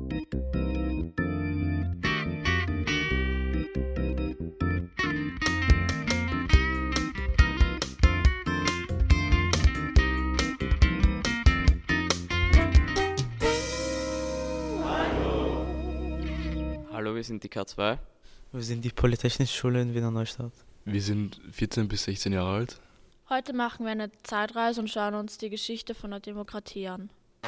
Hallo, wir sind die K2. Wir sind die Polytechnische Schule in Wiener Neustadt. Wir sind 14 bis 16 Jahre alt. Heute machen wir eine Zeitreise und schauen uns die Geschichte von der Demokratie an.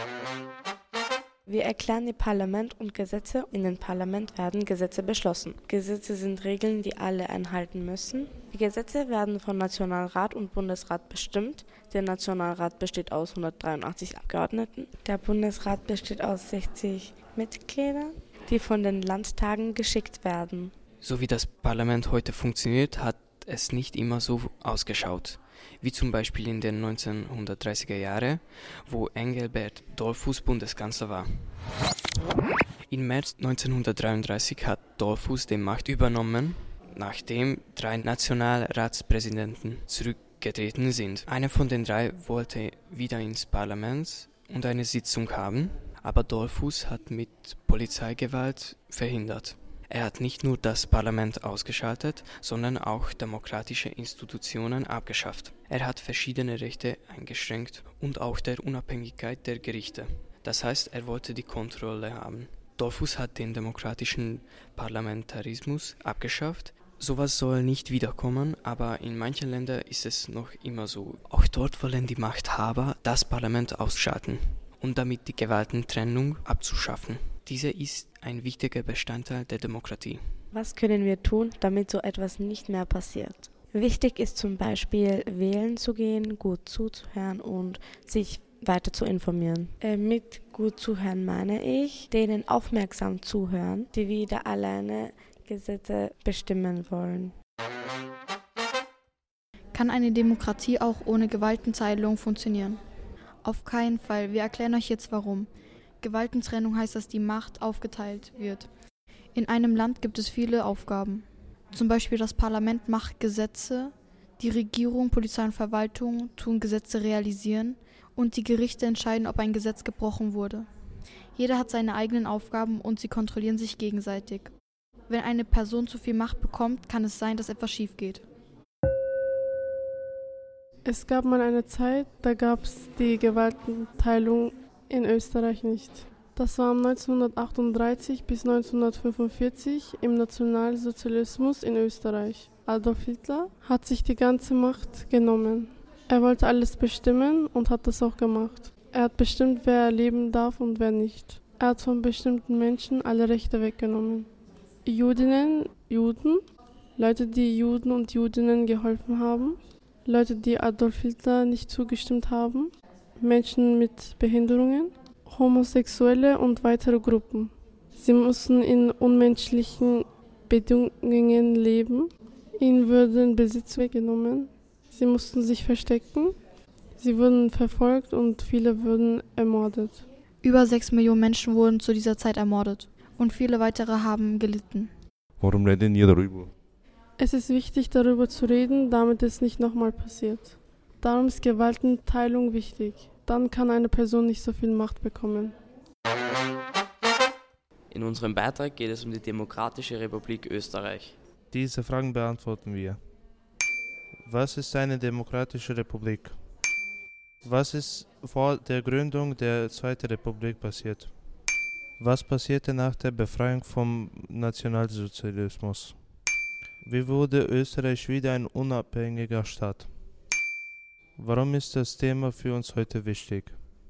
Wir erklären die Parlament und Gesetze. In den Parlament werden Gesetze beschlossen. Gesetze sind Regeln, die alle einhalten müssen. Die Gesetze werden von Nationalrat und Bundesrat bestimmt. Der Nationalrat besteht aus 183 Abgeordneten. Der Bundesrat besteht aus 60 Mitgliedern, die von den Landtagen geschickt werden. So wie das Parlament heute funktioniert, hat es nicht immer so ausgeschaut. Wie zum Beispiel in den 1930er Jahren, wo Engelbert Dollfuß Bundeskanzler war. Im März 1933 hat Dollfuß die Macht übernommen, nachdem 3 Nationalratspräsidenten zurückgetreten sind. Einer von den 3 wollte wieder ins Parlament und eine Sitzung haben, aber Dollfuß hat mit Polizeigewalt verhindert. Er hat nicht nur das Parlament ausgeschaltet, sondern auch demokratische Institutionen abgeschafft. Er hat verschiedene Rechte eingeschränkt und auch der Unabhängigkeit der Gerichte. Das heißt, er wollte die Kontrolle haben. Dollfuß hat den demokratischen Parlamentarismus abgeschafft. Sowas soll nicht wiederkommen, aber in manchen Ländern ist es noch immer so. Auch dort wollen die Machthaber das Parlament ausschalten und damit die Gewaltentrennung abzuschaffen. Diese ist ein wichtiger Bestandteil der Demokratie. Was können wir tun, damit so etwas nicht mehr passiert? Wichtig ist zum Beispiel, wählen zu gehen, gut zuzuhören und sich weiter zu informieren. Mit gut zuhören meine ich, denen aufmerksam zuhören, die wieder alleine Gesetze bestimmen wollen. Kann eine Demokratie auch ohne Gewaltenteilung funktionieren? Auf keinen Fall. Wir erklären euch jetzt warum. Gewaltentrennung heißt, dass die Macht aufgeteilt wird. In einem Land gibt es viele Aufgaben. Zum Beispiel das Parlament macht Gesetze, die Regierung, Polizei und Verwaltung tun Gesetze realisieren und die Gerichte entscheiden, ob ein Gesetz gebrochen wurde. Jeder hat seine eigenen Aufgaben und sie kontrollieren sich gegenseitig. Wenn eine Person zu viel Macht bekommt, kann es sein, dass etwas schief geht. Es gab mal eine Zeit, da gab es die Gewaltenteilung in Österreich nicht. Das war 1938 bis 1945 im Nationalsozialismus in Österreich. Adolf Hitler hat sich die ganze Macht genommen. Er wollte alles bestimmen und hat das auch gemacht. Er hat bestimmt, wer leben darf und wer nicht. Er hat von bestimmten Menschen alle Rechte weggenommen. Judinnen, Juden, Leute, die Juden und Judinnen geholfen haben, Leute, die Adolf Hitler nicht zugestimmt haben, Menschen mit Behinderungen, Homosexuelle und weitere Gruppen. Sie mussten in unmenschlichen Bedingungen leben. Ihnen wurden Besitz weggenommen. Sie mussten sich verstecken. Sie wurden verfolgt und viele wurden ermordet. Über 6 Millionen Menschen wurden zu dieser Zeit ermordet und viele weitere haben gelitten. Warum reden ihr darüber? Es ist wichtig, darüber zu reden, damit es nicht nochmal passiert. Darum ist Gewaltenteilung wichtig. Dann kann eine Person nicht so viel Macht bekommen. In unserem Beitrag geht es um die Demokratische Republik Österreich. Diese Fragen beantworten wir. Was ist eine demokratische Republik? Was ist vor der Gründung der Zweiten Republik passiert? Was passierte nach der Befreiung vom Nationalsozialismus? Wie wurde Österreich wieder ein unabhängiger Staat? Warum ist das Thema für uns heute wichtig?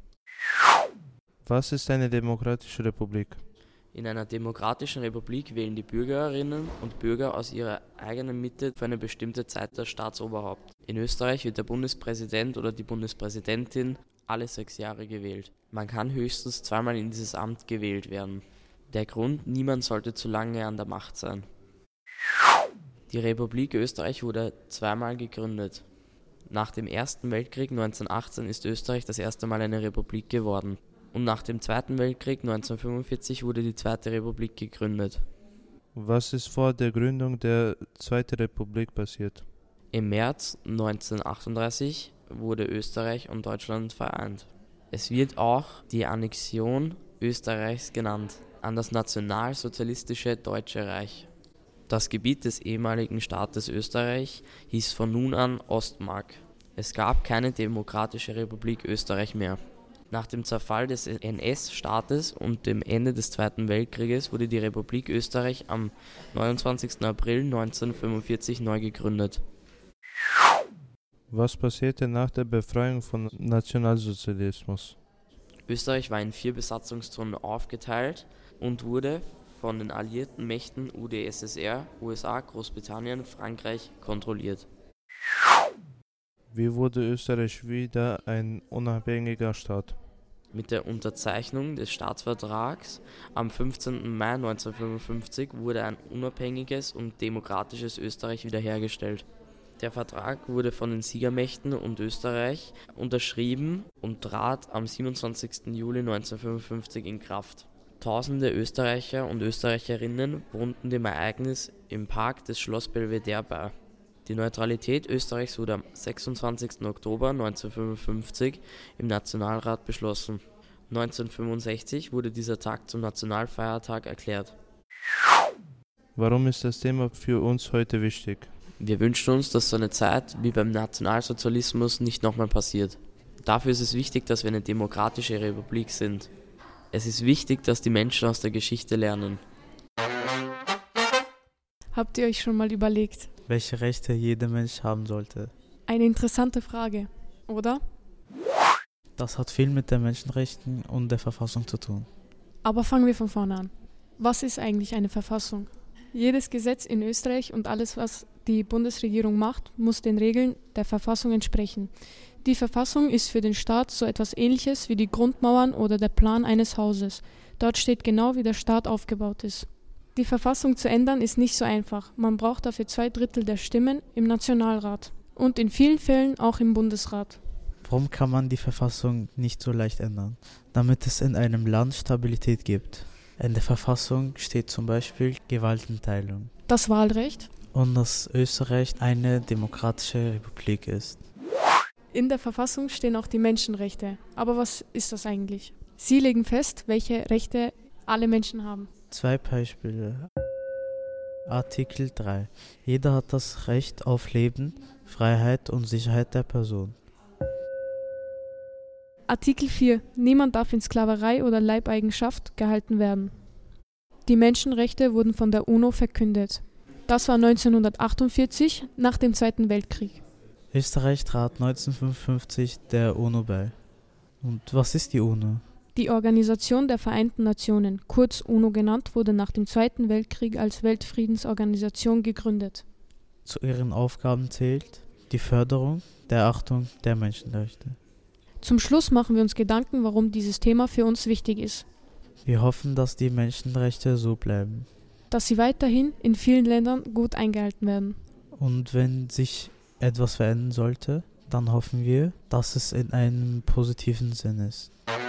Was ist eine demokratische Republik? In einer demokratischen Republik wählen die Bürgerinnen und Bürger aus ihrer eigenen Mitte für eine bestimmte Zeit das Staatsoberhaupt. In Österreich wird der Bundespräsident oder die Bundespräsidentin alle 6 Jahre gewählt. Man kann höchstens 2-mal in dieses Amt gewählt werden. Der Grund: niemand sollte zu lange an der Macht sein. Die Republik Österreich wurde 2-mal gegründet. Nach dem Ersten Weltkrieg 1918 ist Österreich das erste Mal eine Republik geworden. Und nach dem Zweiten Weltkrieg 1945 wurde die Zweite Republik gegründet. Was ist vor der Gründung der Zweiten Republik passiert? Im März 1938 wurde Österreich und Deutschland vereint. Es wird auch die Annexion Österreichs genannt. an das nationalsozialistische Deutsche Reich. Das Gebiet des ehemaligen Staates Österreich hieß von nun an Ostmark. Es gab keine demokratische Republik Österreich mehr. Nach dem Zerfall des NS-Staates und dem Ende des Zweiten Weltkrieges wurde die Republik Österreich am 29. April 1945 neu gegründet. Was passierte nach der Befreiung vom Nationalsozialismus? Österreich war in 4 Besatzungszonen aufgeteilt und wurde von den alliierten Mächten UdSSR, USA, Großbritannien, Frankreich kontrolliert. Wie wurde Österreich wieder ein unabhängiger Staat? Mit der Unterzeichnung des Staatsvertrags am 15. Mai 1955 wurde ein unabhängiges und demokratisches Österreich wiederhergestellt. Der Vertrag wurde von den Siegermächten und Österreich unterschrieben und trat am 27. Juli 1955 in Kraft. Tausende Österreicher und Österreicherinnen wohnten dem Ereignis im Park des Schloss Belvedere bei. Die Neutralität Österreichs wurde am 26. Oktober 1955 im Nationalrat beschlossen. 1965 wurde dieser Tag zum Nationalfeiertag erklärt. Warum ist das Thema für uns heute wichtig? Wir wünschen uns, dass so eine Zeit wie beim Nationalsozialismus nicht nochmal passiert. Dafür ist es wichtig, dass wir eine demokratische Republik sind. Es ist wichtig, dass die Menschen aus der Geschichte lernen. Habt ihr euch schon mal überlegt? Welche Rechte jeder Mensch haben sollte? Eine interessante Frage, oder? Das hat viel mit den Menschenrechten und der Verfassung zu tun. Aber fangen wir von vorne an. Was ist eigentlich eine Verfassung? Jedes Gesetz in Österreich und alles, was die Bundesregierung macht, muss den Regeln der Verfassung entsprechen. Die Verfassung ist für den Staat so etwas Ähnliches wie die Grundmauern oder der Plan eines Hauses. Dort steht genau, wie der Staat aufgebaut ist. Die Verfassung zu ändern ist nicht so einfach. Man braucht dafür 2/3 der Stimmen im Nationalrat und in vielen Fällen auch im Bundesrat. Warum kann man die Verfassung nicht so leicht ändern? Damit es in einem Land Stabilität gibt. In der Verfassung steht zum Beispiel Gewaltenteilung. Das Wahlrecht? Und dass Österreich eine demokratische Republik ist. In der Verfassung stehen auch die Menschenrechte. Aber was ist das eigentlich? Sie legen fest, welche Rechte alle Menschen haben. 2 Beispiele. Artikel 3. Jeder hat das Recht auf Leben, Freiheit und Sicherheit der Person. Artikel 4. Niemand darf in Sklaverei oder Leibeigenschaft gehalten werden. Die Menschenrechte wurden von der UNO verkündet. Das war 1948, nach dem Zweiten Weltkrieg. Österreich trat 1955 der UNO bei. Und was ist die UNO? Die Organisation der Vereinten Nationen, kurz UNO genannt, wurde nach dem Zweiten Weltkrieg als Weltfriedensorganisation gegründet. Zu ihren Aufgaben zählt die Förderung der Achtung der Menschenrechte. Zum Schluss machen wir uns Gedanken, warum dieses Thema für uns wichtig ist. Wir hoffen, dass die Menschenrechte so bleiben. Dass sie weiterhin in vielen Ländern gut eingehalten werden. Und wenn sich etwas verändern sollte, dann hoffen wir, dass es in einem positiven Sinn ist.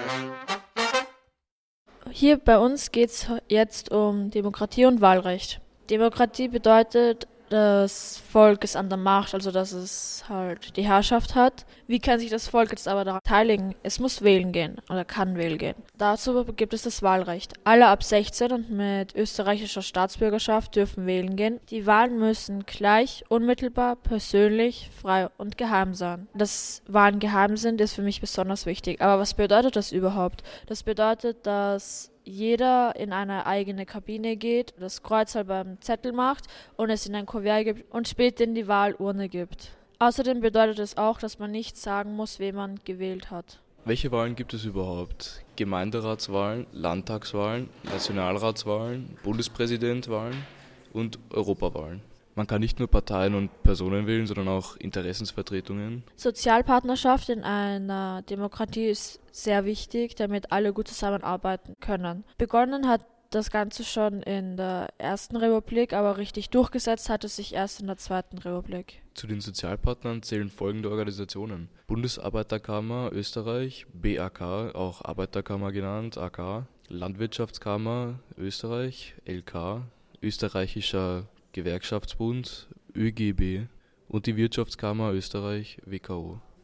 Hier bei uns geht es jetzt um Demokratie und Wahlrecht. Demokratie bedeutet, das Volk ist an der Macht, also dass es halt die Herrschaft hat. Wie kann sich das Volk jetzt aber daran beteiligen? Es muss wählen gehen oder kann wählen gehen. Dazu gibt es das Wahlrecht. Alle ab 16 und mit österreichischer Staatsbürgerschaft dürfen wählen gehen. Die Wahlen müssen gleich, unmittelbar, persönlich, frei und geheim sein. Dass Wahlen geheim sind, ist für mich besonders wichtig. Aber was bedeutet das überhaupt? Das bedeutet, dass jeder in eine eigene Kabine geht, das Kreuzerl beim Zettel macht und es in ein Kuvert gibt und später in die Wahlurne gibt. Außerdem bedeutet es auch, dass man nicht sagen muss, wen man gewählt hat. Welche Wahlen gibt es überhaupt? Gemeinderatswahlen, Landtagswahlen, Nationalratswahlen, Bundespräsidentwahlen und Europawahlen. Man kann nicht nur Parteien und Personen wählen, sondern auch Interessensvertretungen. Sozialpartnerschaft in einer Demokratie ist sehr wichtig, damit alle gut zusammenarbeiten können. Begonnen hat das Ganze schon in der Ersten Republik, aber richtig durchgesetzt hat es sich erst in der Zweiten Republik. Zu den Sozialpartnern zählen folgende Organisationen: Bundesarbeiterkammer Österreich, BAK, auch Arbeiterkammer genannt, AK, Landwirtschaftskammer Österreich, LK, Österreichischer Gewerkschaftsbund, ÖGB und die Wirtschaftskammer Österreich, WKO.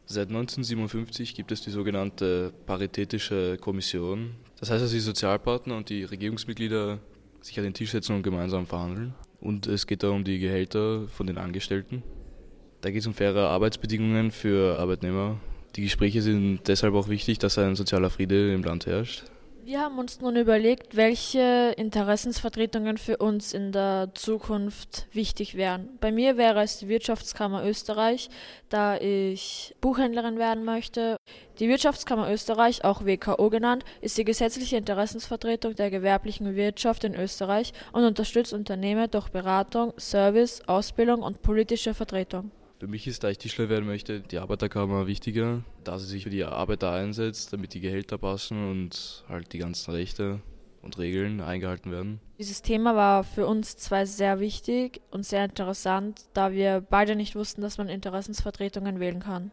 Seit 1957 gibt es die sogenannte Paritätische Kommission. Das heißt, dass die Sozialpartner und die Regierungsmitglieder sich an den Tisch setzen und gemeinsam verhandeln. Und es geht da um die Gehälter von den Angestellten. Da geht es um faire Arbeitsbedingungen für Arbeitnehmer. Die Gespräche sind deshalb auch wichtig, dass ein sozialer Friede im Land herrscht. Wir haben uns nun überlegt, welche Interessensvertretungen für uns in der Zukunft wichtig wären. Bei mir wäre es die Wirtschaftskammer Österreich, da ich Buchhändlerin werden möchte. Die Wirtschaftskammer Österreich, auch WKO genannt, ist die gesetzliche Interessensvertretung der gewerblichen Wirtschaft in Österreich und unterstützt Unternehmen durch Beratung, Service, Ausbildung und politische Vertretung. Für mich ist, da ich Tischler werden möchte, die Arbeiterkammer wichtiger, da sie sich für die Arbeiter einsetzt, damit die Gehälter passen und halt die ganzen Rechte und Regeln eingehalten werden. Dieses Thema war für uns zwei sehr wichtig und sehr interessant, da wir beide nicht wussten, dass man Interessensvertretungen wählen kann.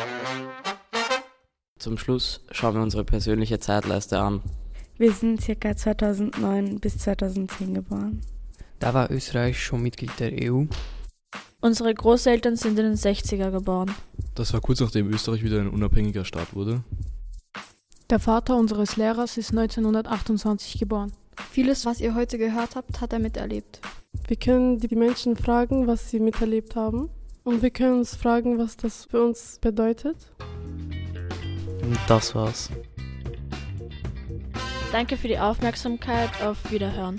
Zum Schluss schauen wir unsere persönliche Zeitleiste an. Wir sind ca. 2009 bis 2010 geboren. Da war Österreich schon Mitglied der EU. Unsere Großeltern sind in den 60er geboren. Das war kurz nachdem Österreich wieder ein unabhängiger Staat wurde. Der Vater unseres Lehrers ist 1928 geboren. Vieles, was ihr heute gehört habt, hat er miterlebt. Wir können die Menschen fragen, was sie miterlebt haben. Und wir können uns fragen, was das für uns bedeutet. Und das war's. Danke für die Aufmerksamkeit. Auf Wiederhören.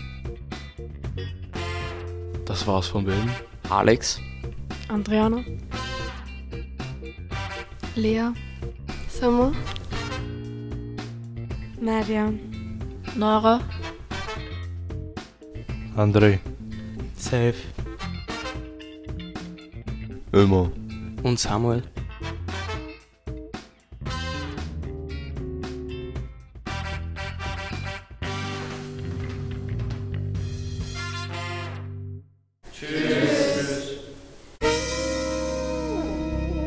Das war's von Ben. Alex, Andriana, Lea, Summer, Nadia, Nora, André, Safe. Ömer. Und Samuel.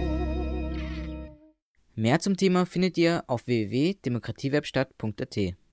Mehr zum Thema findet ihr auf www.demokratiewebstadt.at.